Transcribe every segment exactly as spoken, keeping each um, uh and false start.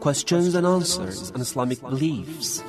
questions and answers on Islamic beliefs.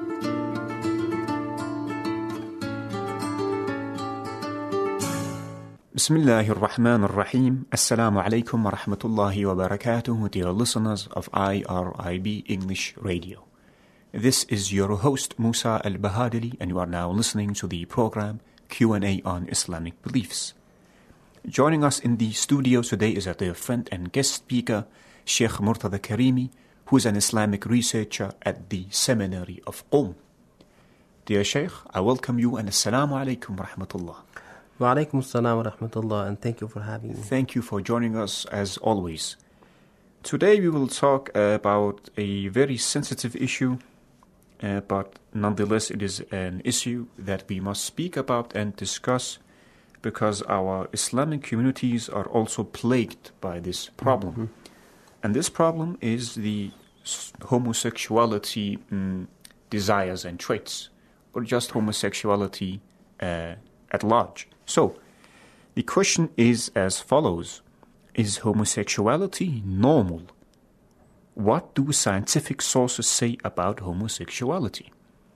Bismillahir Rahmanir Rahim. Assalamu alaikum wa rahmatullahi wa barakatuh, dear listeners of I R I B English Radio. This is your host Musa Al-Bahadili, and you are now listening to the program Q and A on Islamic Beliefs. Joining us in the studio today is our dear friend and guest speaker, Sheikh Murtada Karimi, who is an Islamic researcher at the Seminary of Qom. Dear Sheikh, I welcome you and Assalamu alaikum wa rahmatullah. Wa alaikum assalam wa rahmatullah, and thank you for having me. Thank you for joining us as always. Today we will talk about a very sensitive issue, uh, but nonetheless it is an issue that we must speak about and discuss because our Islamic communities are also plagued by this problem. Mm-hmm. And this problem is the homosexuality mm, desires and traits, or just homosexuality uh, at large. So, the question is as follows. Is homosexuality normal? What do scientific sources say about homosexuality?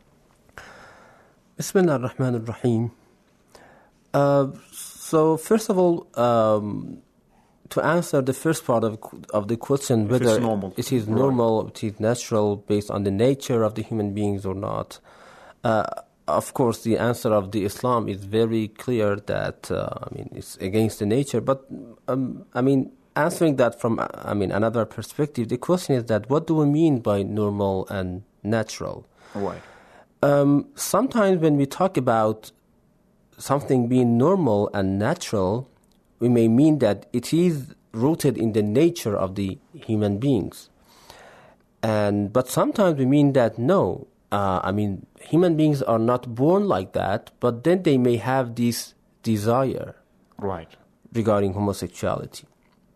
Bismillah ar-Rahman ar-Rahim. Uh, so, first of all, um, to answer the first part of of the question, if whether normal. it is normal, right. it is natural, based on the nature of the human beings or not, uh, of course, the answer of the Islam is very clear that, uh, I mean, it's against the nature. But, um, I mean, answering that from, I mean, another perspective, the question is that what do we mean by normal and natural? Right. Um, sometimes when we talk about something being normal and natural, we may mean that it is rooted in the nature of the human beings. And but sometimes we mean that no, uh, I mean, human beings are not born like that, but then they may have this desire right. regarding homosexuality.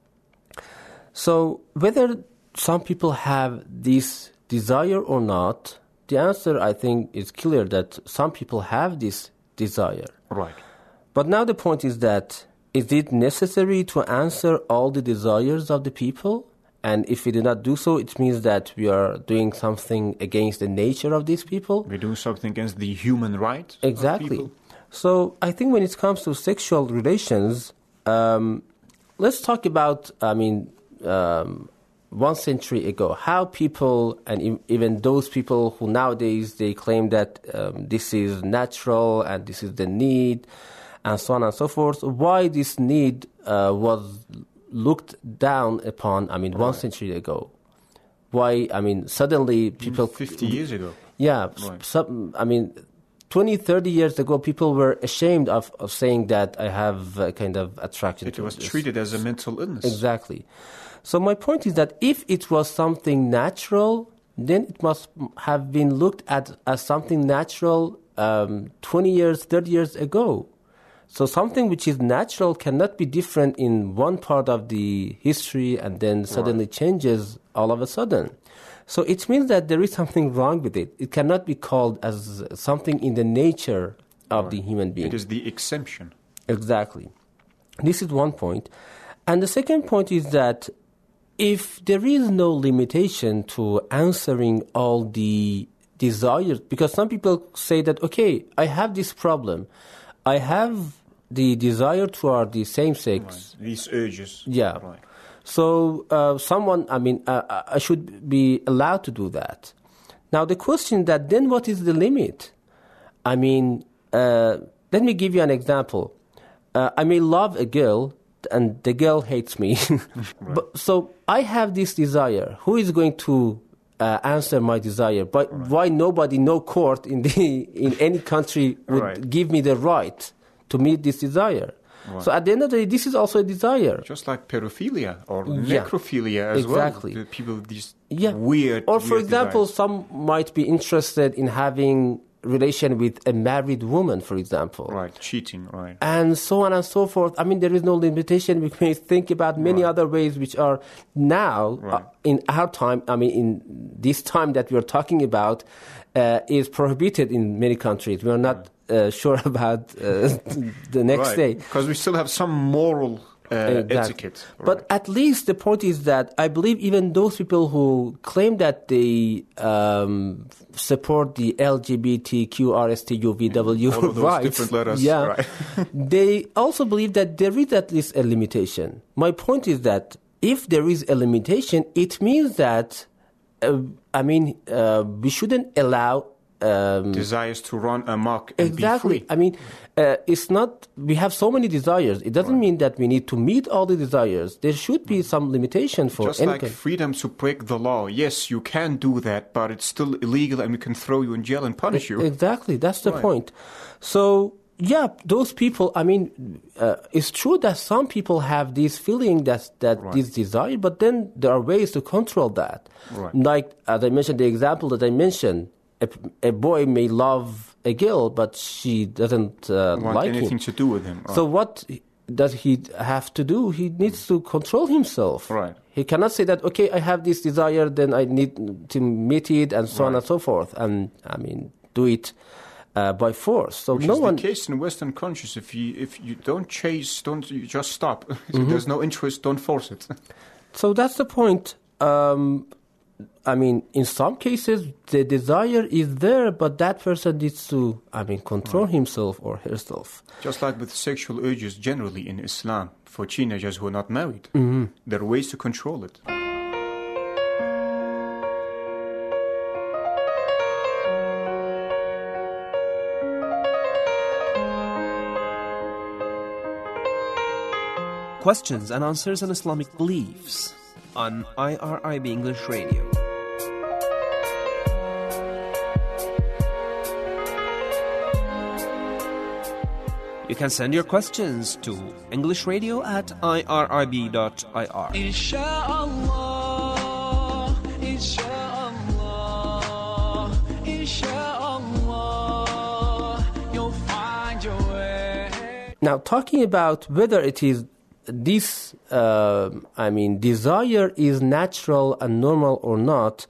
So whether some people have this desire or not, the answer, I think, is clear that some people have this desire. Right. But now the point is that is it necessary to answer all the desires of the people? And if we do not do so, it means that we are doing something against the nature of these people. We're doing something against the human rights exactly. of people. So I think when it comes to sexual relations, um, let's talk about, I mean, um, one century ago, how people, and even those people who nowadays, they claim that um, this is natural and this is the need, and so on and so forth, why this need uh, was looked down upon, I mean, right. one century ago. Why, I mean, suddenly people... fifty years ago. Yeah, right. some, I mean, twenty, thirty years ago, people were ashamed of, of saying that I have a kind of attraction it to was this. treated as a mental illness. Exactly. So my point is that if it was something natural, then it must have been looked at as something natural um, twenty years, thirty years ago. So something which is natural cannot be different in one part of the history and then suddenly right. changes all of a sudden. So it means that there is something wrong with it. It cannot be called as something in the nature of right. the human being. It is the exemption. Exactly. This is one point. And the second point is that if there is no limitation to answering all the desires, because some people say that, okay, I have this problem. I have the desire toward the same sex. Right. These urges. Yeah. Right. So uh, someone, I mean, uh, I should be allowed to do that. Now the question that then what is the limit? I mean, uh, let me give you an example. Uh, I may love a girl and the girl hates me. right. But, so I have this desire. Who is going to uh, answer my desire? But right. why nobody, no court in the in any country would right. give me the right to meet this desire? Right. So at the end of the day, this is also a desire. Just like pedophilia or yeah. necrophilia as exactly. well. The people these yeah. weird Or for weird example, desires. some might be interested in having relation with a married woman, for example. Right, cheating, right. And so on and so forth. I mean, there is no limitation. We may think about many right. other ways which are now, right. uh, in our time, I mean, in this time that we are talking about, uh, is prohibited in many countries. We are not right. uh, sure about uh, the next right. day. Because we still have some moral uh, exactly. etiquette. But Right. at least the point is that I believe even those people who claim that they um, support the L G B T Q R S T U V W All of those rights, different letters, yeah, right. they also believe that there is at least a limitation. My point is that if there is a limitation, it means that, uh, I mean, uh, we shouldn't allow Um, desires to run amok and exactly. be free. I mean, uh, it's not, we have so many desires. It doesn't Right. mean that we need to meet all the desires. There should be some limitation for Just any like kind. freedom to break the law. Yes, you can do that, but it's still illegal and we can throw you in jail and punish you. Exactly. That's the Right. point. So, yeah, those people, I mean, uh, it's true that some people have this feeling that, that Right. this desire, but then there are ways to control that. Right. Like, as I mentioned, the example that I mentioned, a, a boy may love a girl, but she doesn't uh, Want like anything him. to do with him. Right. So what does he have to do? He needs to control himself. Right. He cannot say that, okay, I have this desire, then I need to meet it, and so on Right. and so forth. And, I mean, do it uh, by force. So Which no is one... the case in Western countries. If you if you don't chase, don't you just stop. If there's no interest, don't force it. So that's the point. Um, I mean, in some cases, the desire is there, but that person needs to, I mean, control himself or herself. Just like with sexual urges generally in Islam, for teenagers who are not married, Mm-hmm. there are ways to control it. Questions and answers on Islamic beliefs on I R I B English Radio. You can send your questions to English Radio at I R I B dot I R. Inshallah, inshallah, inshallah, you'll find your way. Now, talking about whether it is this, uh, I mean, desire is natural and normal or not,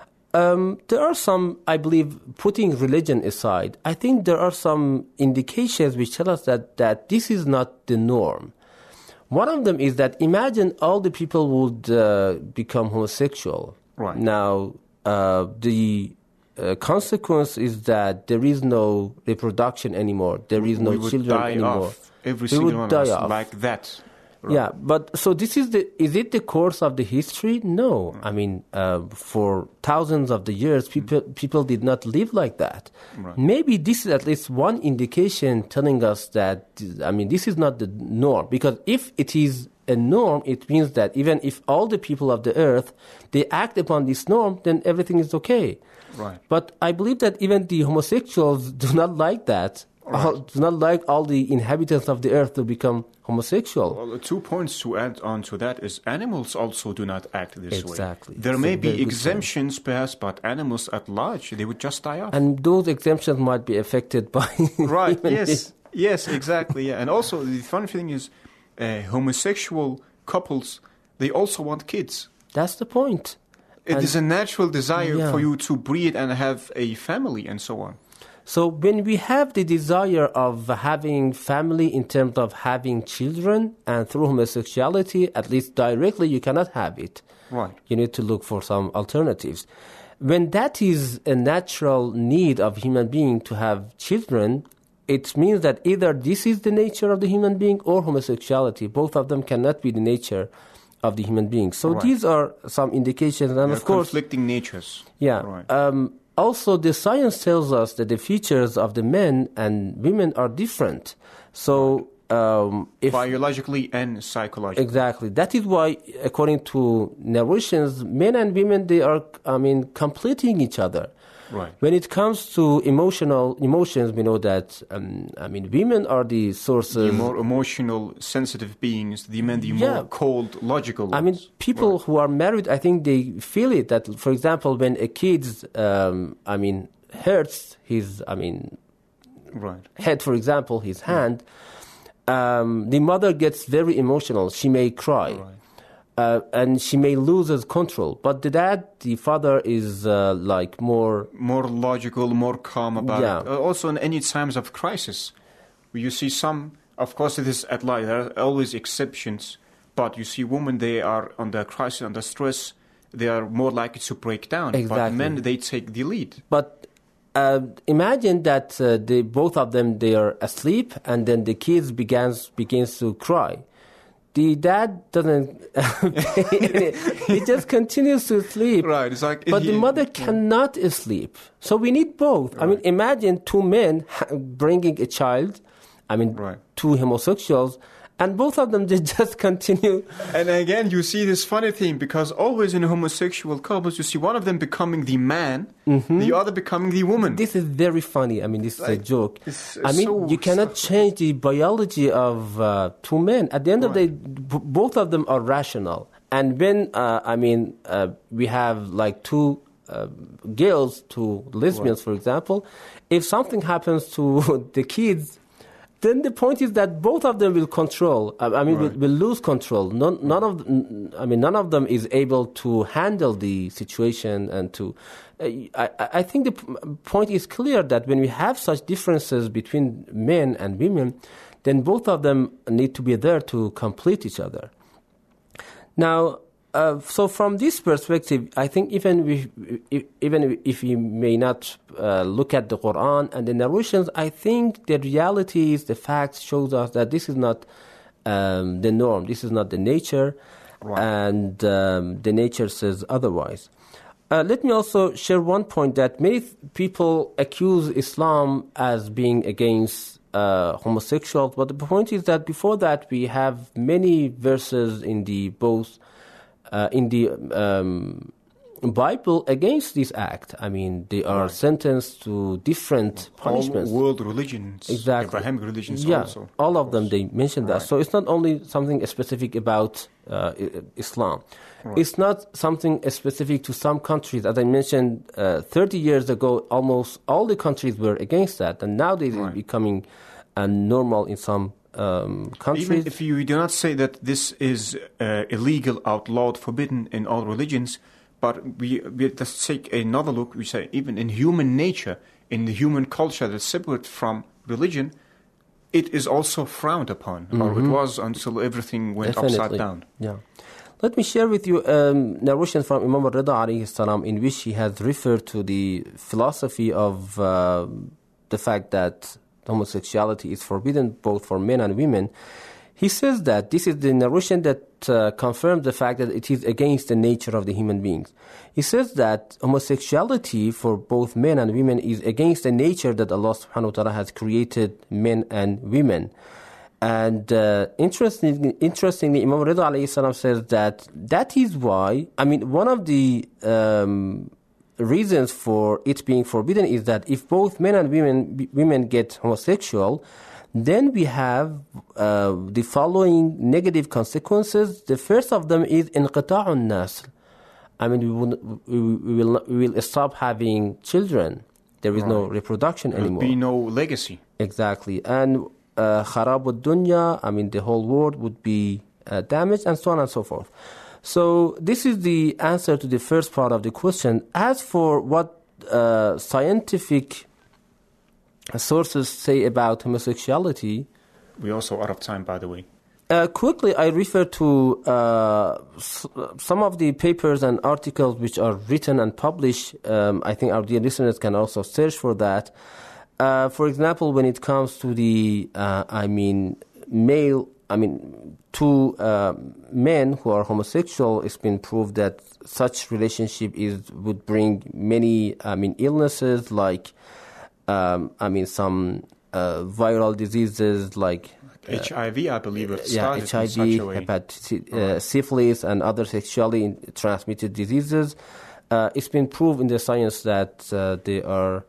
um, there are some, I believe, putting religion aside, I think there are some indications which tell us that, that this is not the norm. One of them is that imagine all the people would uh, become homosexual. Right. Now, uh, the uh, consequence is that there is no reproduction anymore. There is no we would children die anymore. off, every We single would one die of us, off. like that. Right. Yeah, but so this is the, is it the course of the history? No. I mean, uh, for thousands of the years, people, people did not live like that. Right. Maybe this is at least one indication telling us that, I mean, this is not the norm. Because if it is a norm, it means that even if all the people of the earth, they act upon this norm, then everything is okay. Right. But I believe that even the homosexuals do not like that. All, do not like all the inhabitants of the earth to become homosexual. Well, two points to add on to that is animals also do not act this Exactly. way. There It's may a be very good exemptions, perhaps, but animals at large, they would just die off. And those exemptions might be affected by... Right, even yes. this. Yes, exactly. Yeah. And also, the funny thing is, uh, homosexual couples, they also want kids. That's the point. It And- is a natural desire Yeah. for you to breed and have a family and so on. So when we have the desire of having family in terms of having children, and through homosexuality, at least directly, you cannot have it. Right. You need to look for some alternatives. When that is a natural need of human being to have children, it means that either this is the nature of the human being or homosexuality. Both of them cannot be the nature of the human being. So Right. these are some indications. And There of are course, conflicting natures. yeah. Right. Um, also, the science tells us that the features of the men and women are different. So, um, if Biologically and psychologically. exactly, that is why, according to neuroscience, men and women they are, I mean, completing each other. Right. When it comes to emotional emotions, we know that um, I mean, women are the sources. The more emotional, sensitive beings, the men, the Yeah. more cold, logical ones. I mean, people Right. who are married, I think they feel it. That, for example, when a kid's, um, I mean, hurts his, I mean, Right. head, for example, his hand, um, the mother gets very emotional. She may cry. Right. Uh, and she may lose his control. But the dad, the father, is uh, like more... More logical, more calm about Yeah. it. Uh, also, in any times of crisis, where you see some Of course, it is at large. There are always exceptions, but you see, women, they are under crisis, under stress. They are more likely to break down. Exactly. But men, they take the lead. But uh, imagine that uh, they, both of them, they are asleep, and then the kids begins begins to cry. The dad doesn't. He just continues to sleep. Right. It's like, but he, the mother yeah. cannot sleep. So we need both. Right. I mean, imagine two men bringing a child. I mean, right. two homosexuals. And both of them, they just continue. And again, you see this funny thing, because always in homosexual couples, you see one of them becoming the man, mm-hmm. the other becoming the woman. This is very funny. I mean, this like, is a joke. It's, I mean, so you cannot change the biology of uh, two men. At the end right. of the day, b- both of them are rational. And when, uh, I mean, uh, we have like two uh, girls, two lesbians, right. for example, if something happens to the kids, then the point is that both of them will control. I mean, right. will, will lose control. None, none of, I mean, none of them is able to handle the situation and to. Uh, I, I think the p- point is clear that when we have such differences between men and women, then both of them need to be there to complete each other. Now, uh, so from this perspective, I think even we, if, even if we may not uh, look at the Quran and the narrations, I think the reality is the facts shows us that this is not um, the norm. This is not the nature, right. and um, the nature says otherwise. Uh, let me also share one point that many th- people accuse Islam as being against uh, homosexuals, but the point is that before that we have many verses in the both. Uh, in the um, Bible against this act. I mean, they are right. sentenced to different punishments. All world religions, exactly. Abrahamic religions yeah, also. all of, of them, they mentioned right. that. So it's not only something specific about uh, Islam. Right. It's not something specific to some countries. As I mentioned, uh, thirty years ago, almost all the countries were against that. And now it is right. becoming uh, normal in some Um, countries. Even if you do not say that this is uh, illegal, outlawed, forbidden in all religions, but we, we just take another look, we say even in human nature, in the human culture that's separate from religion, it is also frowned upon, mm-hmm. or it was until everything went Definitely. upside down. Yeah. Let me share with you um, narration from Imam al-Rida alayhi salam, in which he has referred to the philosophy of uh, the fact that homosexuality is forbidden both for men and women. He says that this is the narration that uh, confirms the fact that it is against the nature of the human beings. He says that homosexuality for both men and women is against the nature that Allah subhanahu wa ta'ala has created men and women. And uh, interestingly, interestingly, Imam Rida alayhi salam says that that is why, I mean, one of the um, reasons for it being forbidden is that if both men and women women get homosexual, then we have uh, the following negative consequences. The first of them is inqita'un nasl. I mean, we will we will not, we will stop having children. There is right. no reproduction there anymore. There will be no legacy. Exactly, and kharab ad-dunya. I mean, the whole world would be uh, damaged, and so on and so forth. So this is the answer to the first part of the question. As for what uh, scientific sources say about homosexuality... We're also out of time, by the way. Uh, quickly, I refer to uh, s- some of the papers and articles which are written and published. Um, I think our dear listeners can also search for that. Uh, for example, when it comes to the, uh, I mean, male... I mean, two uh, men who are homosexual, it's been proved that such relationship is would bring many, I mean, illnesses like, um, I mean, some uh, viral diseases like uh, H I V, I believe, it yeah, H I V, hepatitis, uh, syphilis, and other sexually transmitted diseases. Uh, it's been proved in the science that uh, they are.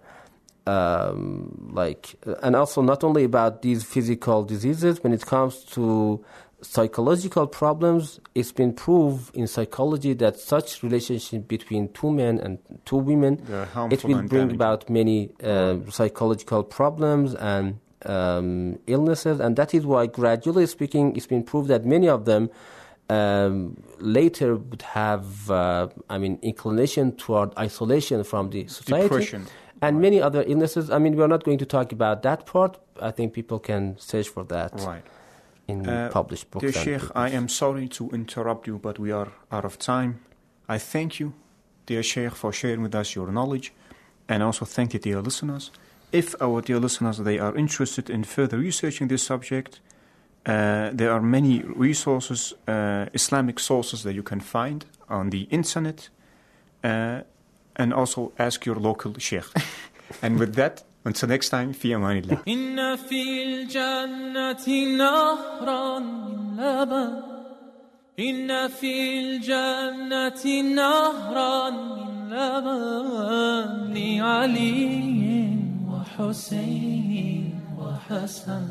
Um, like, and also not only about these physical diseases, when it comes to psychological problems, it's been proved in psychology that such relationship between two men and two women, it will bring about many uh, psychological problems and um, illnesses, and that is why, gradually speaking, it's been proved that many of them um, later would have, uh, I mean, inclination toward isolation from the society. Depression. and many other illnesses. I mean, we're not going to talk about that part. I think people can search for that Right. in Uh, published books. Dear and Sheikh, I papers. am sorry to interrupt you, but we are out of time. I thank you, dear Sheikh, for sharing with us your knowledge, and also thank you, dear listeners. If our dear listeners, they are interested in further researching this subject, uh, there are many resources, uh, Islamic sources that you can find on the internet, uh, and also ask your local Sheikh. And with that, until next time, fi amanillah. إن في الجنة نهرا من لبن إن في الجنة نهرا من لبن لعلي وحسين وحسن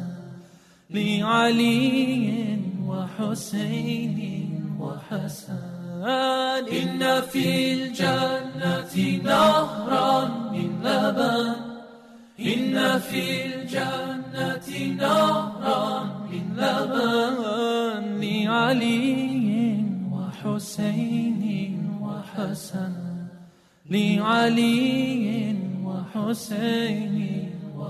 لعلي وحسين وحسن إن في الجنة نهرا من لبن إن في الجنة نهرا من لبن لعلي وحسين وحسن لعلي وحسين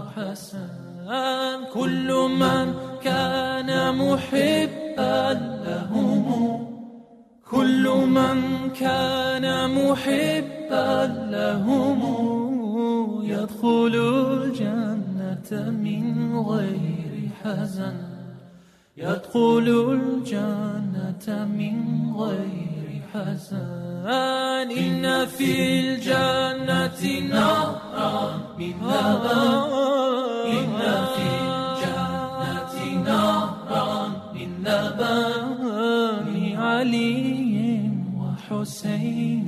وحسن كل من كان محبا لهم كل من كان محبا لهم يدخل الجنة من غير حزن يدخل الجنة من غير حزن إن في الجنة نهرا من لبن إن في الجنة نهرا من لبن لعلي وحسين